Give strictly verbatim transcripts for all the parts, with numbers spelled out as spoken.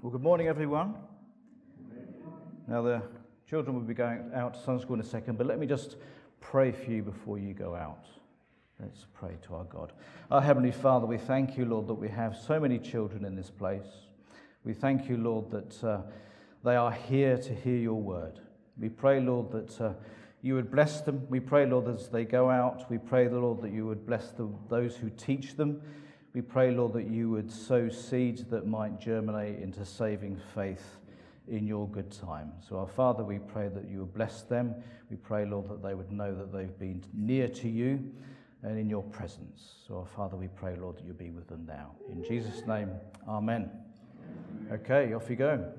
Well, good morning, everyone. Now, the children will be going out to Sunday school in a second, but let me just pray for you before you go out. Let's pray to our God. Our Heavenly Father, we thank you, Lord, that we have so many children in this place. We thank you, Lord, that uh, they are here to hear your word. We pray, Lord, that uh, you would bless them. We pray, Lord, as they go out, we pray, Lord, that you would bless the, those who teach them. We pray, Lord, that you would sow seeds that might germinate into saving faith in your good time. So, our Father, we pray that you would bless them. We pray, Lord, that they would know that they've been near to you and in your presence. So, our Father, we pray, Lord, that you'll be with them now. In Jesus' name, amen. Okay, off you go.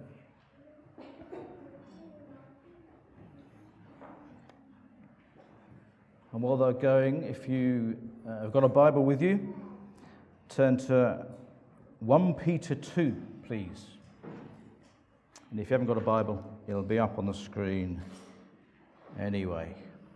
And while they're going, if you uh, have got a Bible with you, turn to First Peter two, please. And if you haven't got a Bible, it'll be up on the screen anyway.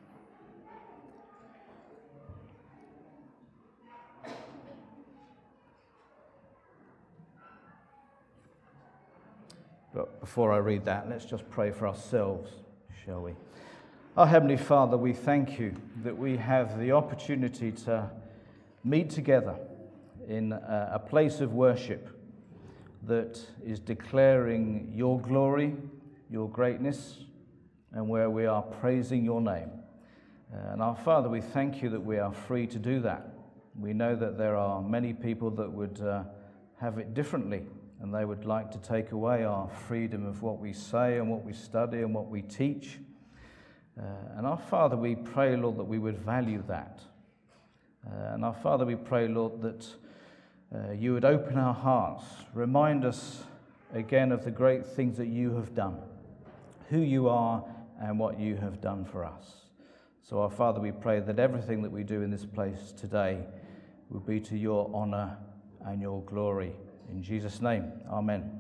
But before I read that, let's just pray for ourselves, shall we? Our Heavenly Father, we thank you that we have the opportunity to meet together in a, a place of worship that is declaring your glory, your greatness, and where we are praising your name. And our Father, we thank you that we are free to do that. We know that there are many people that would uh, have it differently, and they would like to take away our freedom of what we say and what we study and what we teach. Uh, and our Father, we pray, Lord, that we would value that. Uh, and our Father, we pray, Lord, that uh, you would open our hearts, remind us again of the great things that you have done, who you are and what you have done for us. So our Father, we pray that everything that we do in this place today will be to your honor and your glory. In Jesus' name, amen.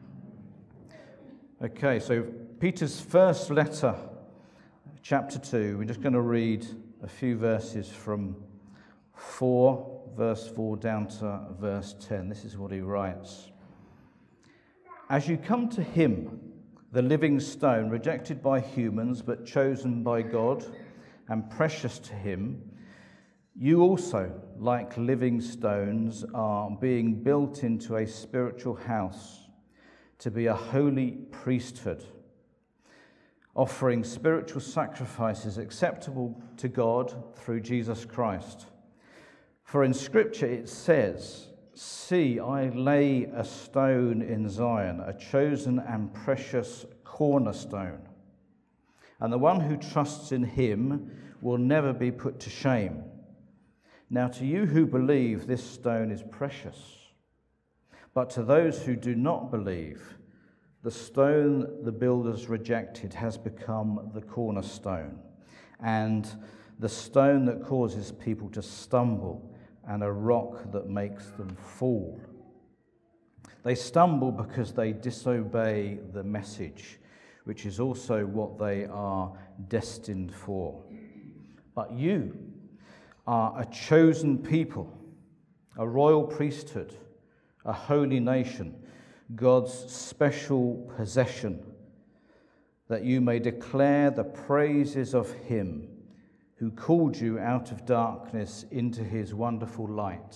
Okay, so Peter's first letter, chapter two, we're just going to read a few verses from four, verse four down to verse ten. This is what he writes. As you come to him, the living stone, rejected by humans but chosen by God and precious to him, you also, like living stones, are being built into a spiritual house to be a holy priesthood, offering spiritual sacrifices acceptable to God through Jesus Christ. For in Scripture it says, "See, I lay a stone in Zion, a chosen and precious cornerstone, and the one who trusts in him will never be put to shame. Now to you who believe, this stone is precious. But to those who do not believe, the stone the builders rejected has become the cornerstone, and the stone that causes people to stumble, and a rock that makes them fall. They stumble because they disobey the message, which is also what they are destined for. But you are a chosen people, a royal priesthood, a holy nation, God's special possession, that you may declare the praises of him who called you out of darkness into his wonderful light.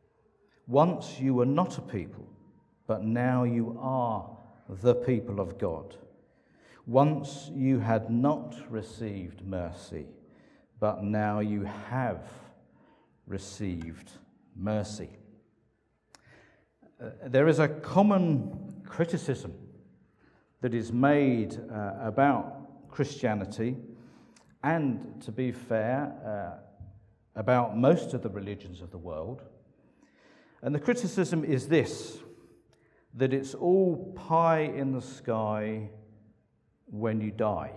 Once you were not a people, but now you are the people of God. Once you had not received mercy, but now you have received mercy." Uh, there is a common criticism that is made uh, about Christianity, and, to be fair, uh, about most of the religions of the world. And the criticism is this, that it's all pie in the sky when you die.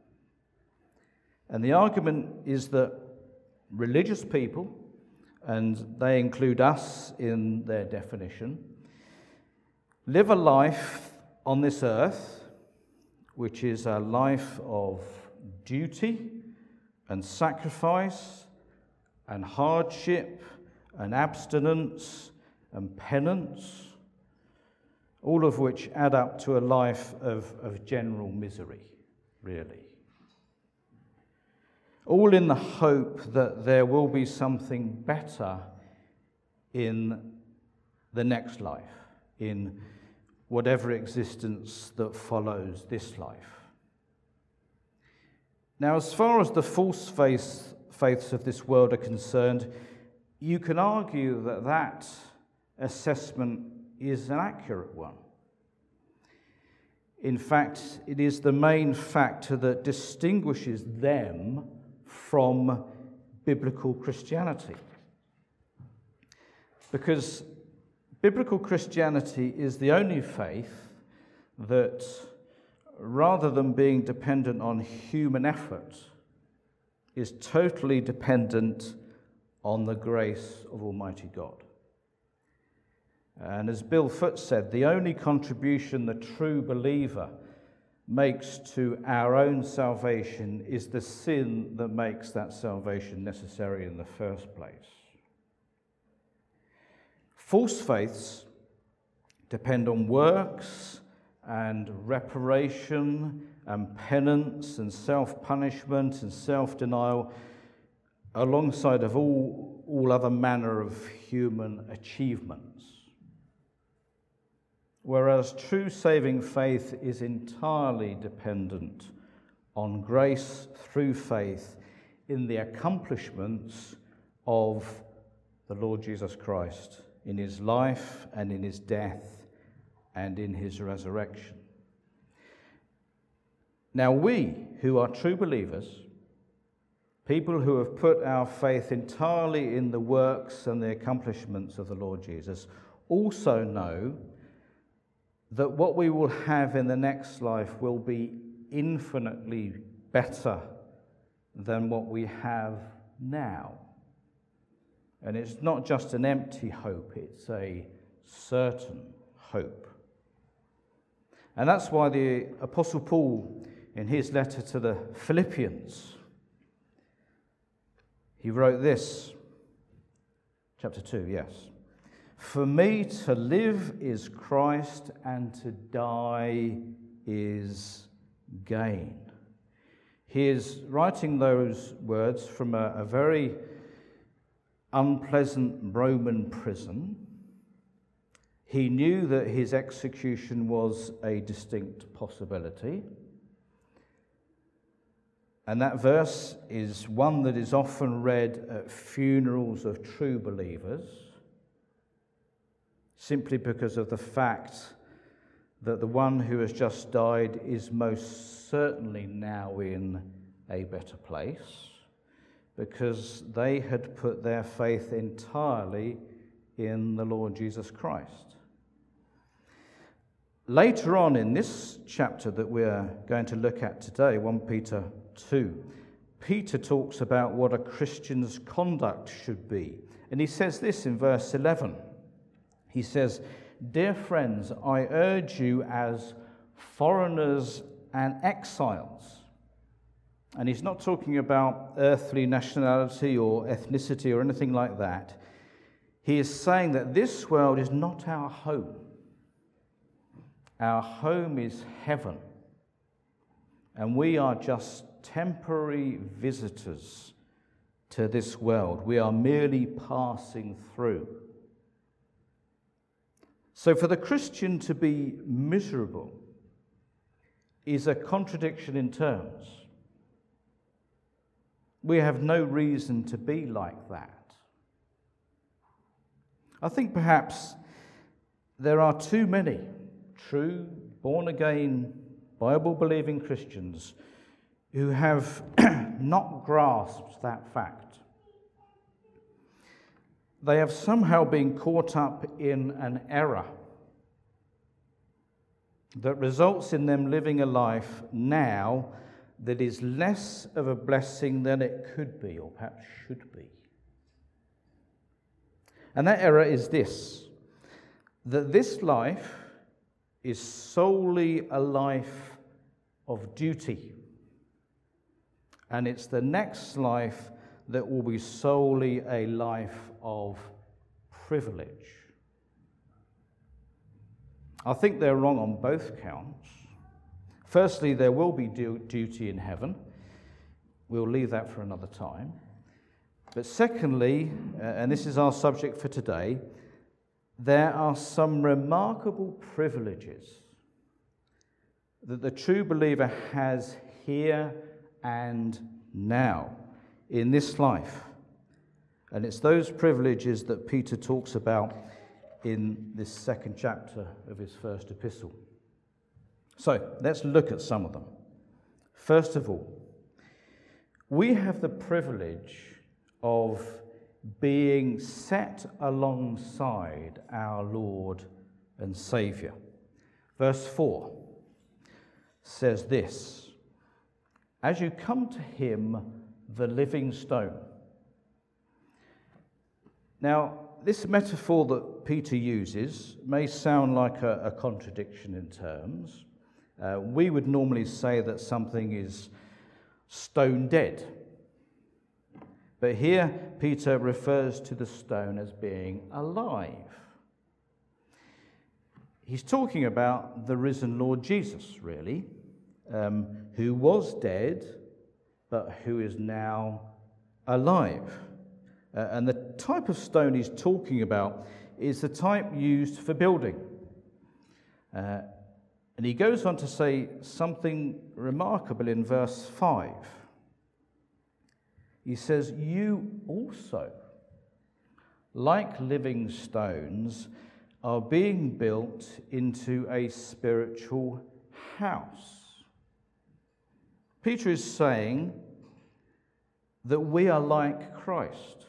And the argument is that religious people, and they include us in their definition, live a life on this earth which is a life of duty and sacrifice and hardship and abstinence and penance, all of which add up to a life of, of general misery, really. All in the hope that there will be something better in the next life, in whatever existence that follows this life. Now, as far as the false faith, faiths of this world are concerned, you can argue that that assessment is an accurate one. In fact, it is the main factor that distinguishes them from biblical Christianity. Because biblical Christianity is the only faith that, rather than being dependent on human effort, is totally dependent on the grace of Almighty God. And as Bill Foote said, the only contribution the true believer makes to our own salvation is the sin that makes that salvation necessary in the first place. False faiths depend on works and reparation and penance and self-punishment and self-denial alongside of all, all other manner of human achievements. Whereas true saving faith is entirely dependent on grace through faith in the accomplishments of the Lord Jesus Christ, in his life and in his death and in his resurrection. Now we, who are true believers, people who have put our faith entirely in the works and the accomplishments of the Lord Jesus, also know that what we will have in the next life will be infinitely better than what we have now. And it's not just an empty hope, it's a certain hope. And that's why the Apostle Paul, in his letter to the Philippians, he wrote this, chapter two, yes. For me to live is Christ, and to die is gain. He is writing those words from a, a very unpleasant Roman prison. He knew that his execution was a distinct possibility. And that verse is one that is often read at funerals of true believers, simply because of the fact that the one who has just died is most certainly now in a better place, because they had put their faith entirely in the Lord Jesus Christ. Later on in this chapter that we're going to look at today, First Peter two, Peter talks about what a Christian's conduct should be. And he says this in verse eleven. He says, "Dear friends, I urge you as foreigners and exiles." And he's not talking about earthly nationality or ethnicity or anything like that. He is saying that this world is not our home. Our home is heaven. And we are just temporary visitors to this world. We are merely passing through. So for the Christian to be miserable is a contradiction in terms. We have no reason to be like that. I think perhaps there are too many true, born-again, Bible-believing Christians who have not grasped that fact. They have somehow been caught up in an error that results in them living a life now that is less of a blessing than it could be, or perhaps should be. And that error is this, that this life is solely a life of duty, and it's the next life that will be solely a life of privilege. I think they're wrong on both counts. Firstly, there will be du- duty in heaven. We'll leave that for another time. But secondly, uh, and this is our subject for today, there are some remarkable privileges that the true believer has here and now in this life. And it's those privileges that Peter talks about in this second chapter of his first epistle. So let's look at some of them. First of all, we have the privilege of being set alongside our Lord and Saviour. Verse four says this: as you come to him, the living stone. Now, this metaphor that Peter uses may sound like a, a contradiction in terms. Uh, we would normally say that something is stone dead. But here, Peter refers to the stone as being alive. He's talking about the risen Lord Jesus, really, um, who was dead, but who is now alive. Uh, and the type of stone he's talking about is the type used for building. Uh, and he goes on to say something remarkable in verse five. He says, you also, like living stones, are being built into a spiritual house. Peter is saying that we are like Christ.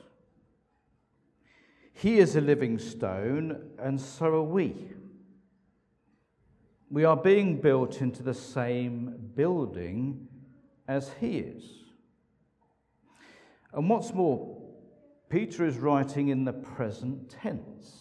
He is a living stone, and so are we. We are being built into the same building as he is. And what's more, Peter is writing in the present tense.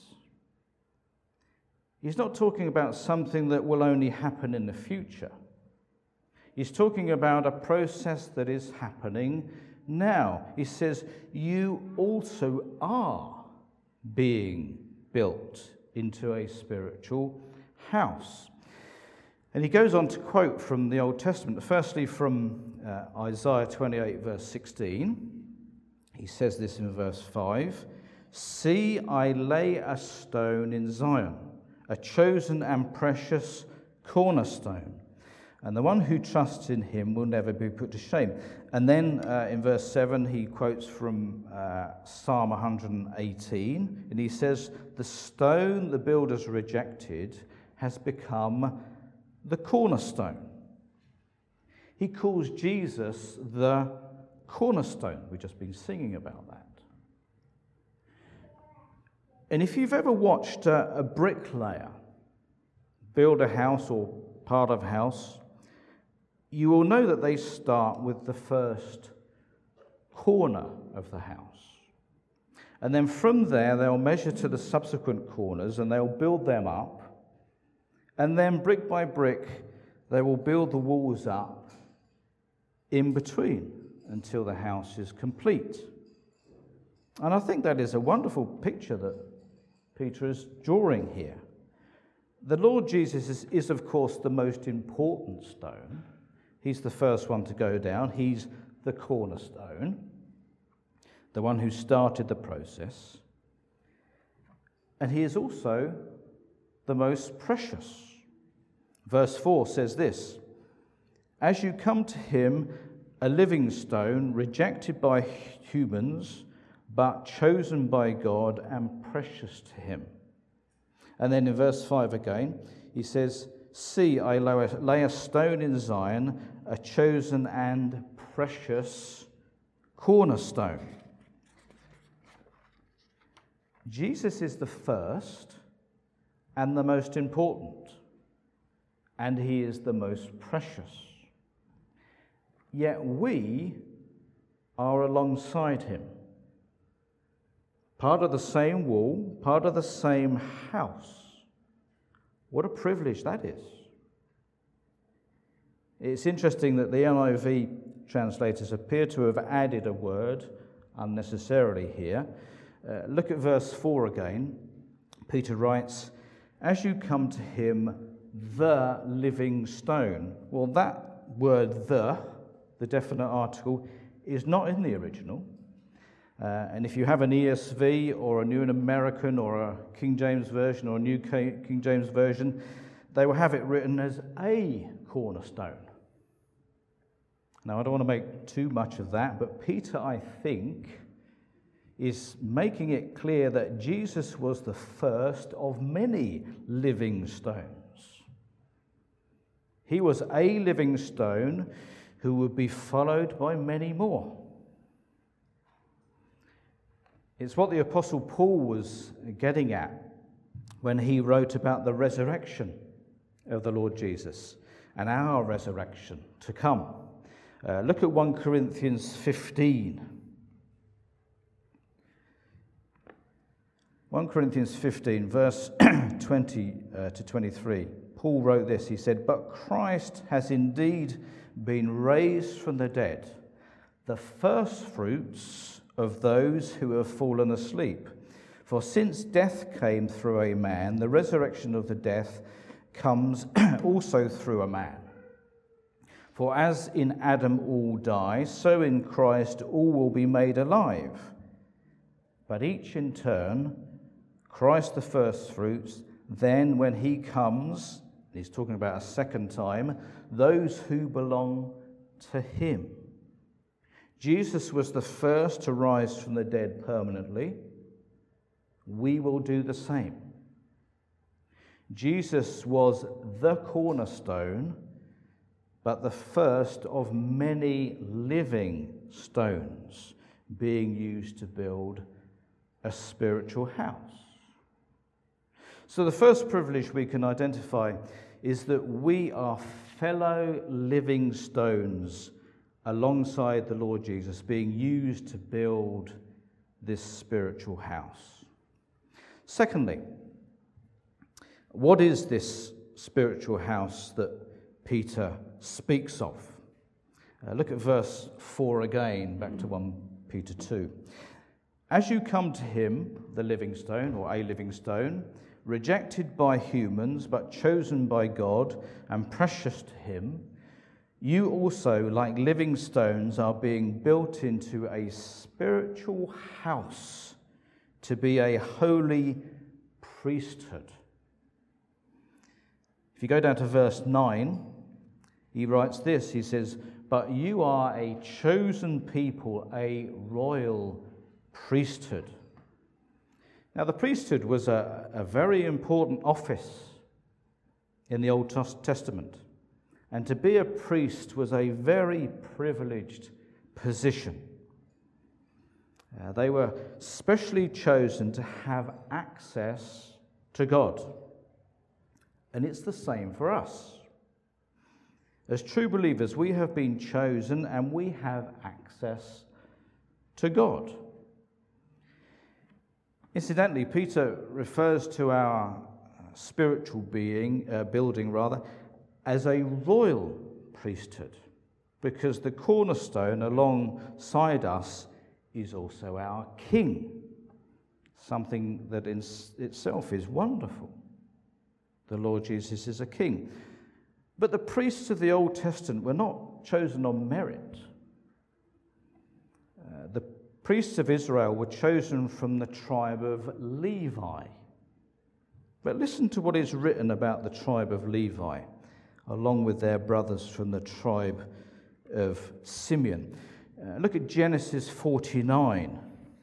He's not talking about something that will only happen in the future. He's talking about a process that is happening now. He says, you also are being built into a spiritual house. And he goes on to quote from the Old Testament, firstly from uh, Isaiah twenty-eight, verse sixteen. He says this in verse five, see, I lay a stone in Zion, a chosen and precious cornerstone, and the one who trusts in him will never be put to shame. And then uh, in verse seven, he quotes from uh, Psalm one eighteen, and he says, the stone the builders rejected has become the cornerstone. He calls Jesus the cornerstone. We've just been singing about that. And if you've ever watched a, a bricklayer build a house or part of a house, you will know that they start with the first corner of the house. And then from there, they'll measure to the subsequent corners and they'll build them up. And then brick by brick, they will build the walls up in between until the house is complete. And I think that is a wonderful picture that Peter is drawing here. The Lord Jesus is, is, of course, the most important stone. He's the first one to go down. He's the cornerstone, the one who started the process. And he is also the most precious. Verse four says this, as you come to him, a living stone, rejected by humans, but chosen by God and precious to him. And then in verse five again, he says, see, I lay a stone in Zion, a chosen and precious cornerstone. Jesus is the first and the most important, and he is the most precious. Yet we are alongside him. Part of the same wall, part of the same house. What a privilege that is. It's interesting that the N I V translators appear to have added a word unnecessarily here. Uh, look at verse four again. Peter writes, as you come to him, the living stone. Well, that word the, the definite article, is not in the original. Uh, and if you have an E S V or a New American or a King James Version or a New King James Version, they will have it written as a cornerstone. Now, I don't want to make too much of that, but Peter, I think, is making it clear that Jesus was the first of many living stones. He was a living stone who would be followed by many more. It's what the Apostle Paul was getting at when he wrote about the resurrection of the Lord Jesus and our resurrection to come. Uh, look at First Corinthians fifteen. First Corinthians fifteen, verse twenty uh, to twenty-three. Paul wrote this. He said, "But Christ has indeed been raised from the dead, the firstfruits of those who have fallen asleep. For since death came through a man, the resurrection of the death comes also through a man. For as in Adam all die, so in Christ all will be made alive. But each in turn, Christ the firstfruits, then when he comes," he's talking about a second time, "those who belong to him." Jesus was the first to rise from the dead permanently. We will do the same. Jesus was the cornerstone, but the first of many living stones being used to build a spiritual house. So the first privilege we can identify is that we are fellow living stones alongside the Lord Jesus, being used to build this spiritual house. Secondly, what is this spiritual house that Peter speaks of? Uh, look at verse four again, back to First Peter two. "As you come to him, the living stone, or a living stone, rejected by humans, but chosen by God and precious to him, you also, like living stones, are being built into a spiritual house to be a holy priesthood." If you go down to verse nine, he writes this. He says, "But you are a chosen people, a royal priesthood." Now, the priesthood was a, a very important office in the Old Testament. And to be a priest was a very privileged position. Uh, they were specially chosen to have access to God. And it's the same for us. As true believers, we have been chosen and we have access to God. Incidentally, Peter refers to our spiritual being, uh, building rather, as a royal priesthood, because the cornerstone alongside us is also our king, something that in itself is wonderful. The Lord Jesus is a king. But the priests of the Old Testament were not chosen on merit. Uh, the priests of Israel were chosen from the tribe of Levi. But listen to what is written about the tribe of Levi, along with their brothers from the tribe of Simeon. Uh, look at Genesis forty-nine,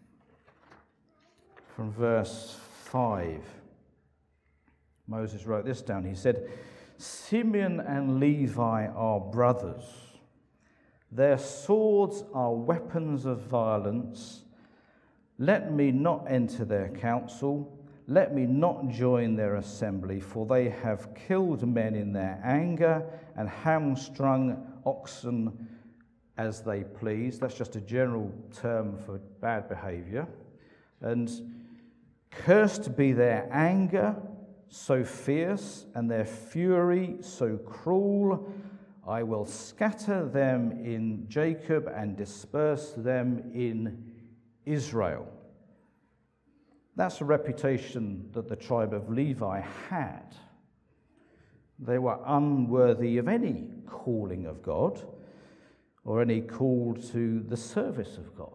from verse five. Moses wrote this down. He said, "Simeon and Levi are brothers. Their swords are weapons of violence. Let me not enter their council. Let me not join their assembly, for they have killed men in their anger and hamstrung oxen as they please." That's just a general term for bad behavior. "And cursed be their anger, so fierce, and their fury so cruel. I will scatter them in Jacob and disperse them in Israel." That's a reputation that the tribe of Levi had. They were unworthy of any calling of God or any call to the service of God.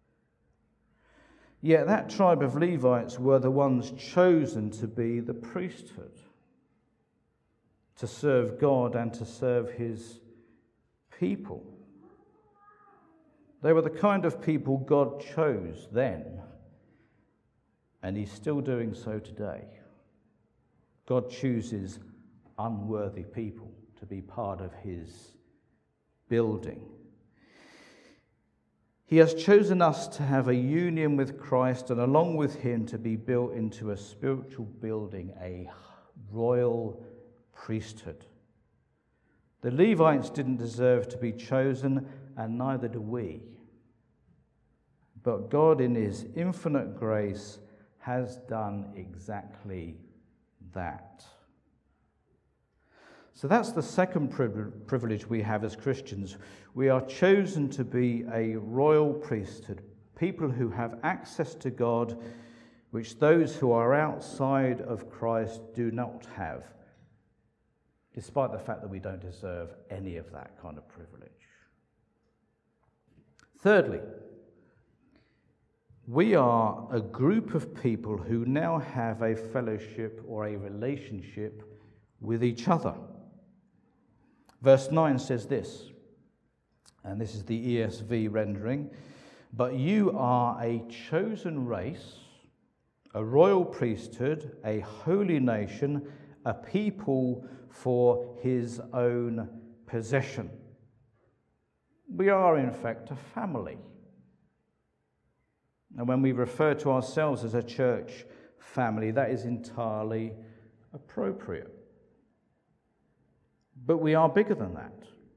Yet that tribe of Levites were the ones chosen to be the priesthood, to serve God and to serve his people. They were the kind of people God chose then, and he's still doing so today. God chooses unworthy people to be part of his building. He has chosen us to have a union with Christ and along with him to be built into a spiritual building, a royal priesthood. The Levites didn't deserve to be chosen, and neither do we. But God, in his infinite grace, has done exactly that. So that's the second privilege we have as Christians. We are chosen to be a royal priesthood, people who have access to God, which those who are outside of Christ do not have, despite the fact that we don't deserve any of that kind of privilege. Thirdly, we are a group of people who now have a fellowship or a relationship with each other. Verse nine says this, and this is the E S V rendering, "But you are a chosen race, a royal priesthood, a holy nation, a people for his own possession." We are, in fact, a family. And when we refer to ourselves as a church family, that is entirely appropriate. But we are bigger than that.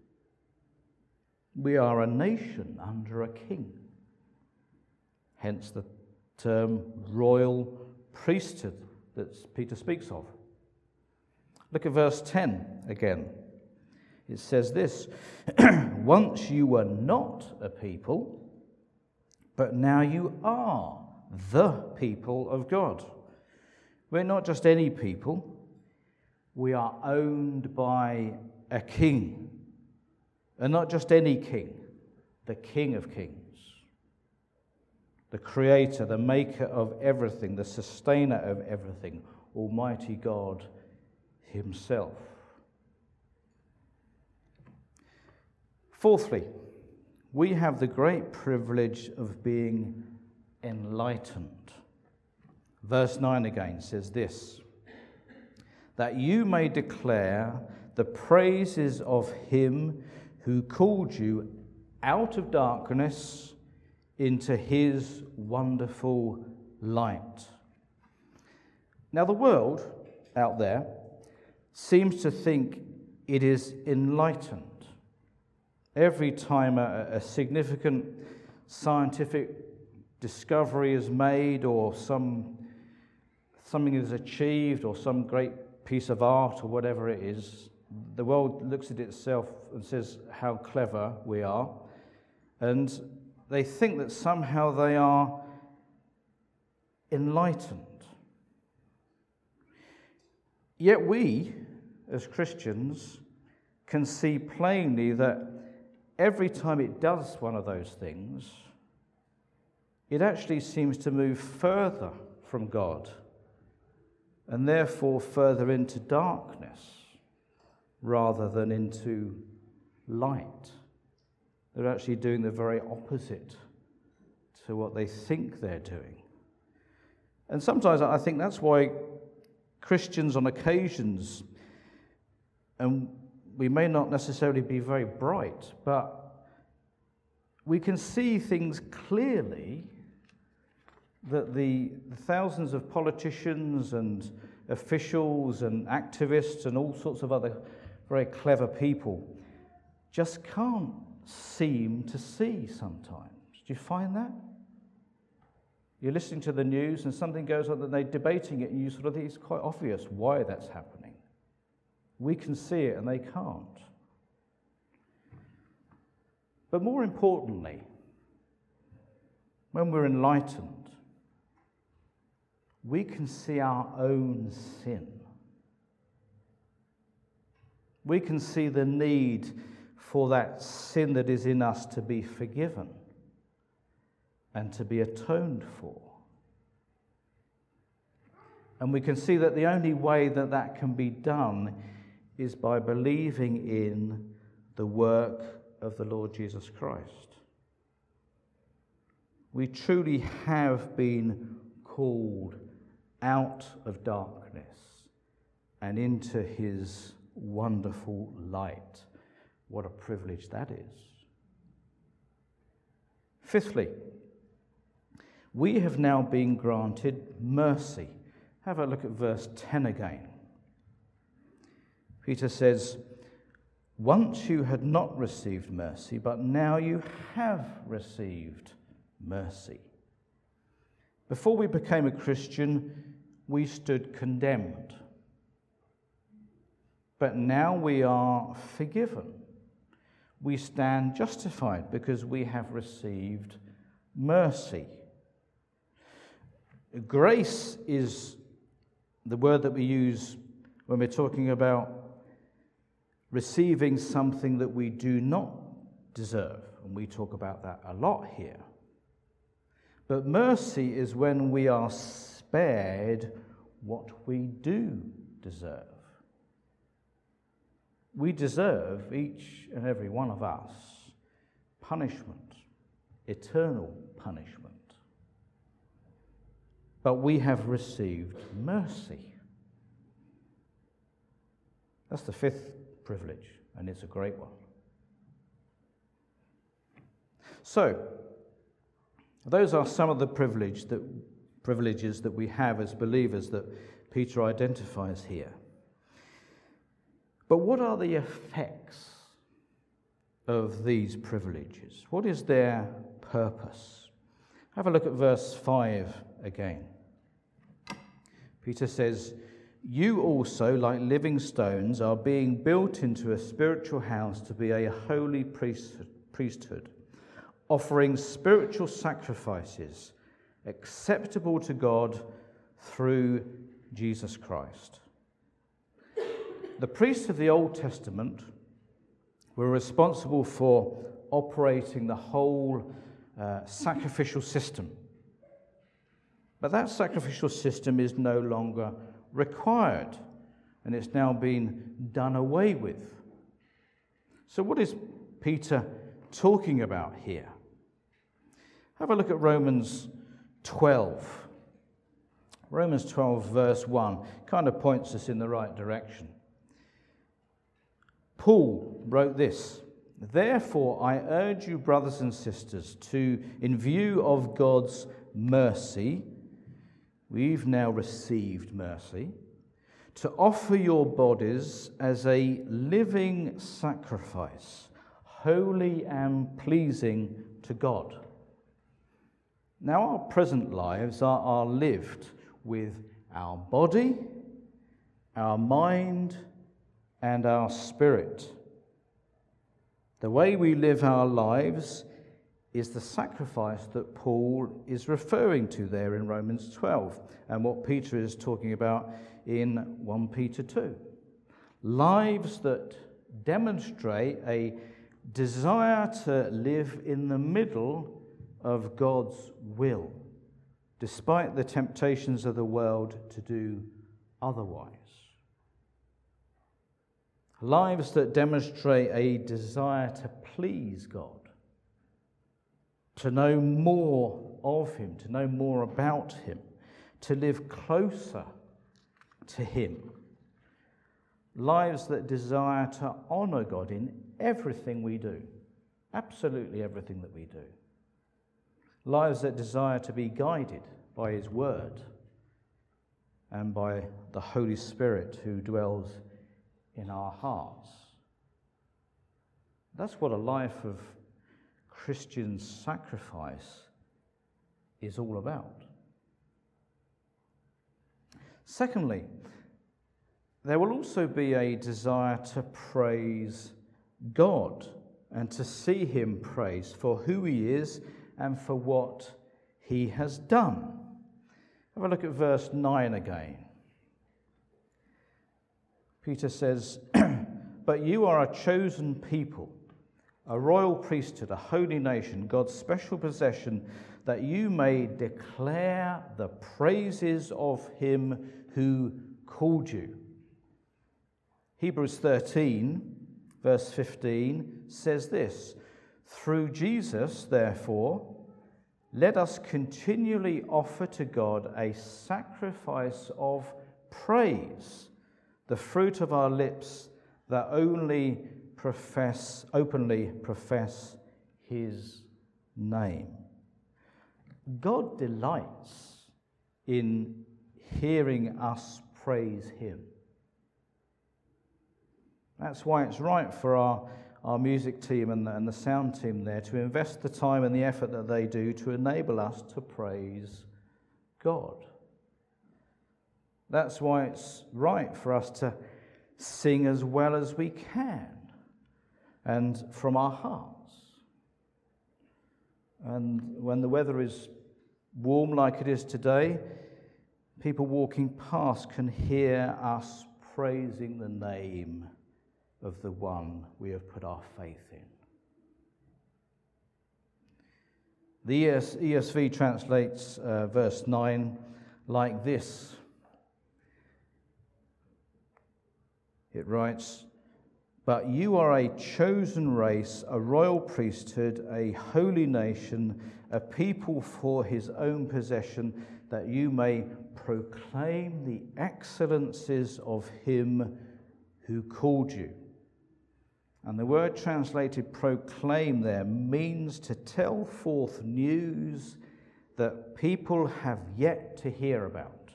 We are a nation under a king. Hence the term royal priesthood that Peter speaks of. Look at verse ten again. It says this, "Once you were not a people, but now you are the people of God." We're not just any people. We are owned by a king. And not just any king, the King of Kings. The creator, the maker of everything, the sustainer of everything, Almighty God himself. Fourthly, we have the great privilege of being enlightened. Verse nine again says this, "That you may declare the praises of him who called you out of darkness into his wonderful light." Now, the world out there seems to think it is enlightened. Every time a, a significant scientific discovery is made, or some something is achieved, or some great piece of art, or whatever it is, the world looks at itself and says how clever we are, and they think that somehow they are enlightened. Yet we, as Christians, can see plainly that every time it does one of those things, it actually seems to move further from God, and therefore further into darkness rather than into light. They're actually doing the very opposite to what they think they're doing. And sometimes I think that's why Christians on occasions, and we may not necessarily be very bright, but we can see things clearly that the thousands of politicians and officials and activists and all sorts of other very clever people just can't seem to see sometimes. Do you find that? You're listening to the news and something goes on and they're debating it, and you sort of think it's quite obvious why that's happening. We can see it and they can't. But more importantly, when we're enlightened, we can see our own sin. We can see the need for that sin that is in us to be forgiven and to be atoned for. And we can see that the only way that that can be done is by believing in the work of the Lord Jesus Christ. We truly have been called out of darkness and into his wonderful light. What a privilege that is. Fifthly, we have now been granted mercy. Have a look at verse ten again. Peter says, "Once you had not received mercy, but now you have received mercy." Before we became a Christian, we stood condemned. But now we are forgiven. We stand justified because we have received mercy. Grace is the word that we use when we're talking about receiving something that we do not deserve. And we talk about that a lot here. But mercy is when we are spared what we do deserve. We deserve, each and every one of us, punishment, eternal punishment. But we have received mercy. That's the fifth privilege, and it's a great one. So, those are some of the privilege that, privileges that we have as believers that Peter identifies here. But what are the effects of these privileges? What is their purpose? Have a look at verse five again. Peter says, "You also, like living stones, are being built into a spiritual house to be a holy priesthood, offering spiritual sacrifices acceptable to God through Jesus Christ." The priests of the Old Testament were responsible for operating the whole uh, sacrificial system. But that sacrificial system is no longer required, and it's now been done away with. So what is Peter talking about here? Have a look at Romans twelve. Romans twelve, verse one, kind of points us in the right direction. Paul wrote this, "Therefore I urge you, brothers and sisters, to, in view of God's mercy," we've now received mercy, "to offer your bodies as a living sacrifice, holy and pleasing to God." Now our present lives are, are lived with our body, our mind, and our spirit. The way we live our lives is the sacrifice that Paul is referring to there in Romans twelve, and what Peter is talking about in First Peter two. Lives that demonstrate a desire to live in the middle of God's will, despite the temptations of the world to do otherwise. Lives that demonstrate a desire to please God, to know more of him, to know more about him, to live closer to him. Lives that desire to honor God in everything we do, absolutely everything that we do. Lives that desire to be guided by his word and by the Holy Spirit who dwells in our hearts. That's what a life of Christian sacrifice is all about. Secondly, there will also be a desire to praise God and to see him praised for who he is and for what he has done. Have a look at verse nine again. Peter says, "But you are a chosen people, a royal priesthood, a holy nation, God's special possession, that you may declare the praises of him who called you." Hebrews thirteen, verse fifteen says this, "Through Jesus, therefore, let us continually offer to God a sacrifice of praise, the fruit of our lips that only profess, openly profess his name." God delights in hearing us praise him. That's why it's right for our, our music team and the, and the sound team there to invest the time and the effort that they do to enable us to praise God. That's why it's right for us to sing as well as we can and from our hearts. And when the weather is warm like it is today, people walking past can hear us praising the name of the one we have put our faith in. The E S V translates uh, verse nine like this. It writes, "But you are a chosen race, a royal priesthood, a holy nation, a people for his own possession, that you may proclaim the excellencies of him who called you." And the word translated proclaim there means to tell forth news that people have yet to hear about.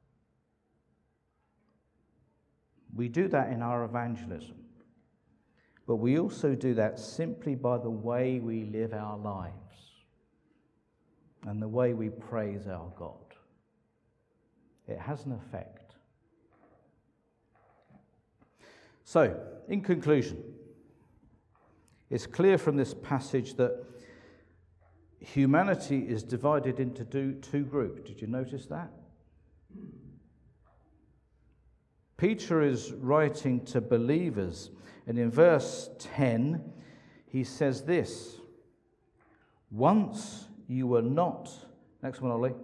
We do that in our evangelism, but we also do that simply by the way we live our lives and the way we praise our God. It has an effect. So, in conclusion, it's clear from this passage that humanity is divided into two groups. Did you notice that? Peter is writing to believers, and in verse ten, he says this, "Once you were not," next one, Ollie,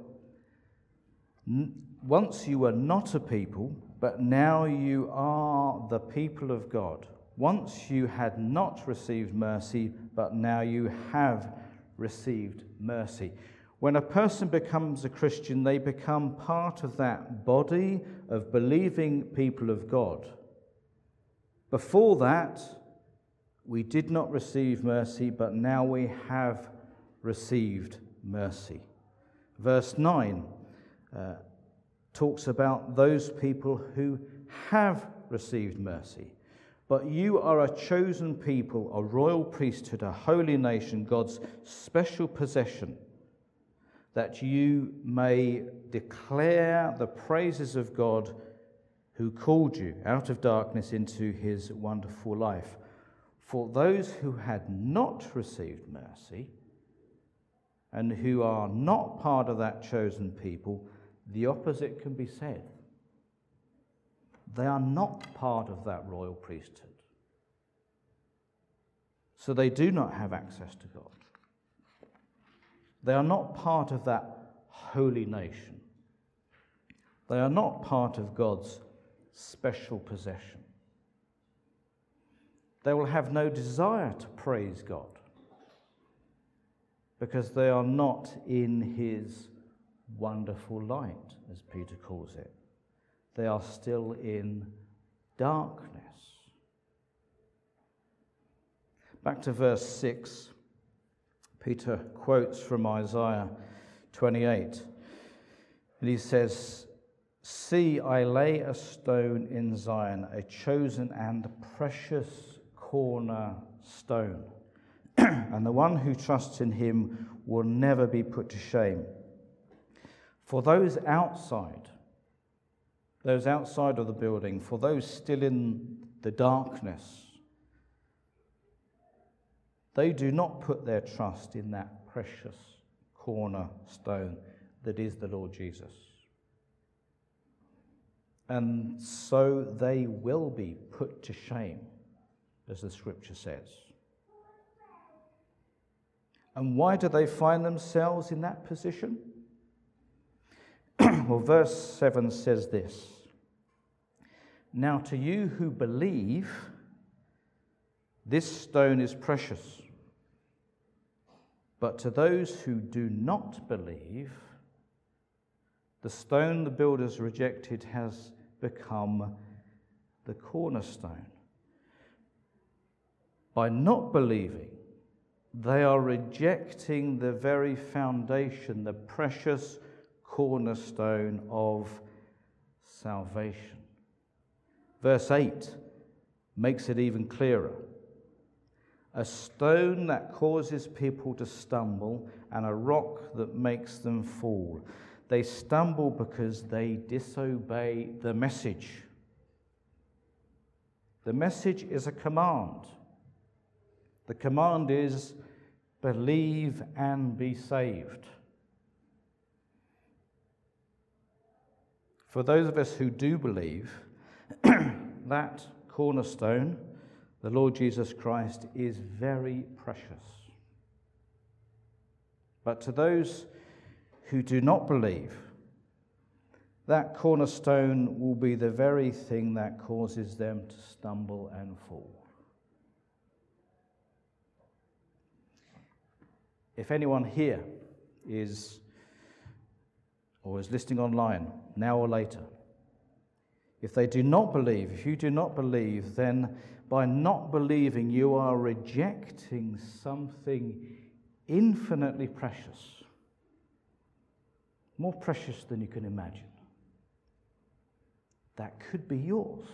"once you were not a people, but now you are the people of God. Once you had not received mercy, but now you have received mercy." When a person becomes a Christian, they become part of that body of believing people of God. Before that, we did not receive mercy, but now we have received mercy. Verse nine uh, talks about those people who have received mercy. "But you are a chosen people, a royal priesthood, a holy nation, God's special possession, that you may declare the praises of God who called you out of darkness into his wonderful life. For those who had not received mercy and who are not part of that chosen people, the opposite can be said. They are not part of that royal priesthood. So they do not have access to God. They are not part of that holy nation. They are not part of God's special possession. They will have no desire to praise God because they are not in his wonderful light, as Peter calls it. They are still in darkness. Back to verse six, Peter quotes from Isaiah twenty-eight, and he says, "See, I lay a stone in Zion, a chosen and precious cornerstone, and the one who trusts in him will never be put to shame. For those outside, those outside of the building, for those still in the darkness, they do not put their trust in that precious cornerstone that is the Lord Jesus. and so they will be put to shame, as the scripture says. And why do they find themselves in that position? Well, verse seven says this: "Now to you who believe, this stone is precious. But to those who do not believe, the stone the builders rejected has become the cornerstone. By not believing, they are rejecting the very foundation, the precious cornerstone of salvation." Verse eight makes it even clearer. "A stone that causes people to stumble, and a rock that makes them fall. They stumble because they disobey the message." The message is a command. The command is, believe and be saved. For those of us who do believe, that cornerstone, the Lord Jesus Christ, is very precious. But to those who do not believe, that cornerstone will be the very thing that causes them to stumble and fall. If anyone here is or is listening online, now or later, if they do not believe, if you do not believe, then by not believing you are rejecting something infinitely precious, more precious than you can imagine, that could be yours.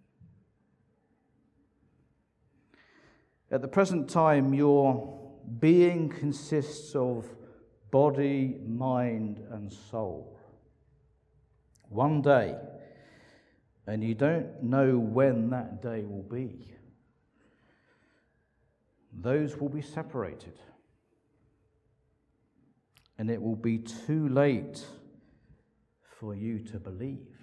At the present time, your being consists of body, mind, and soul. One day, and you don't know when that day will be, those will be separated. And it will be too late for you to believe.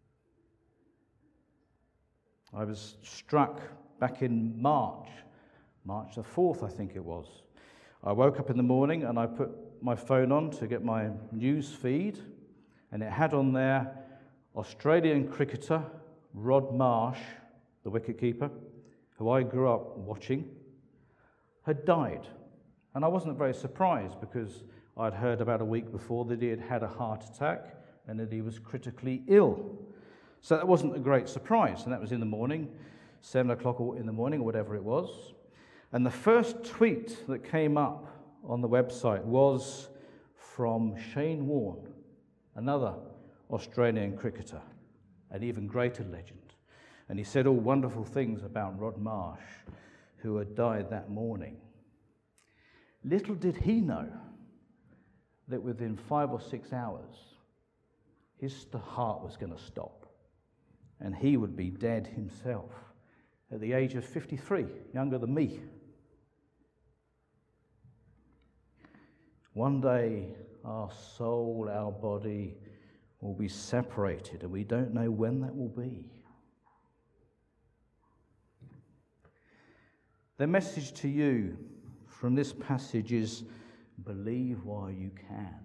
I was struck back in March, March the fourth, I think it was. I woke up in the morning and I put my phone on to get my news feed, and it had on there Australian cricketer Rod Marsh, the wicketkeeper, who I grew up watching, had died. And I wasn't very surprised because I'd heard about a week before that he had had a heart attack and that he was critically ill. So that wasn't a great surprise, and that was in the morning, seven o'clock in the morning or whatever it was. And the first tweet that came up on the website was from Shane Warne, another Australian cricketer, an even greater legend. And he said all wonderful things about Rod Marsh, who had died that morning. Little did he know that within five or six hours, his heart was going to stop, and he would be dead himself at the age of fifty-three, younger than me. One day, our soul, our body will be separated, and we don't know when that will be. The message to you from this passage is, believe while you can.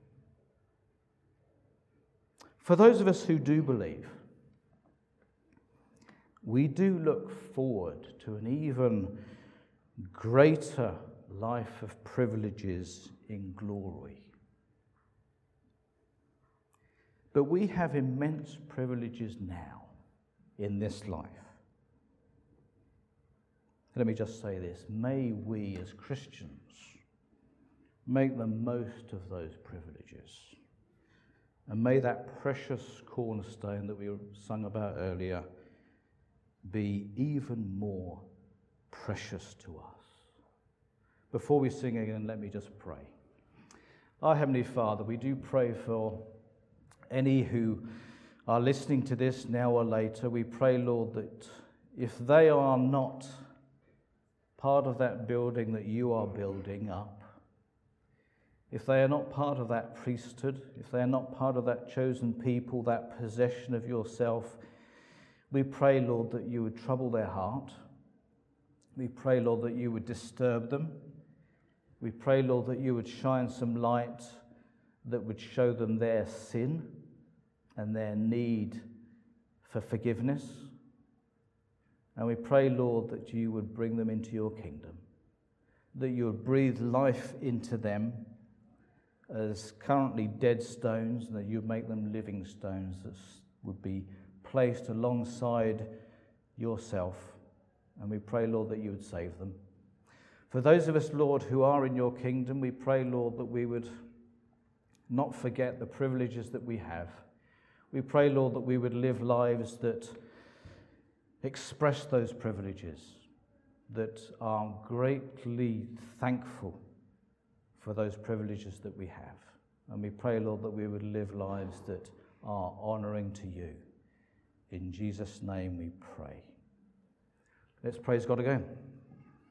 For those of us who do believe, we do look forward to an even greater life of privileges in glory. But we have immense privileges now in this life. Let me just say this: may we as Christians make the most of those privileges. And may that precious cornerstone that we sung about earlier be even more precious to us. Before we sing again, let me just pray. Our Heavenly Father, we do pray for any who are listening to this now or later. We pray, Lord, that if they are not part of that building that you are building up, if they are not part of that priesthood, if they are not part of that chosen people, that possession of yourself, we pray, Lord, that you would trouble their heart. We pray, Lord, that you would disturb them. We pray, Lord, that you would shine some light that would show them their sin and their need for forgiveness. And we pray, Lord, that you would bring them into your kingdom, that you would breathe life into them as currently dead stones, and that you would make them living stones that would be placed alongside yourself. And we pray, Lord, that you would save them. For those of us, Lord, who are in your kingdom, we pray, Lord, that we would not forget the privileges that we have. We pray, Lord, that we would live lives that express those privileges, that are greatly thankful for those privileges that we have. And we pray, Lord, that we would live lives that are honouring to you. In Jesus' name we pray. Let's praise God again.